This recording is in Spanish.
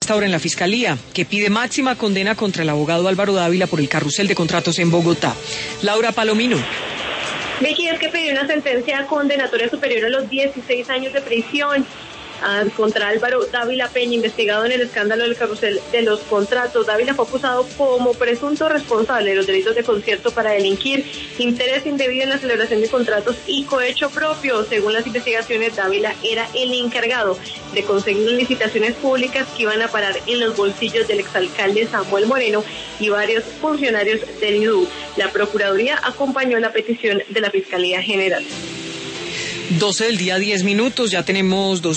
Esta hora en la Fiscalía, que pide máxima condena contra el abogado Álvaro Dávila por el carrusel de contratos en Bogotá. Laura Palomino. Vicky, es que pidió una sentencia condenatoria superior a los 16 años de prisión contra Álvaro Dávila Peña, investigado en el escándalo del carrusel de los contratos. Dávila fue acusado como presunto responsable de los delitos de concierto para delinquir, interés indebido en la celebración de contratos y cohecho propio. Según las investigaciones, Dávila era el encargado de conseguir licitaciones públicas que iban a parar en los bolsillos del exalcalde Samuel Moreno y varios funcionarios del IDU. La Procuraduría acompañó la petición de la Fiscalía General. 12 del día, 10 minutos, ya tenemos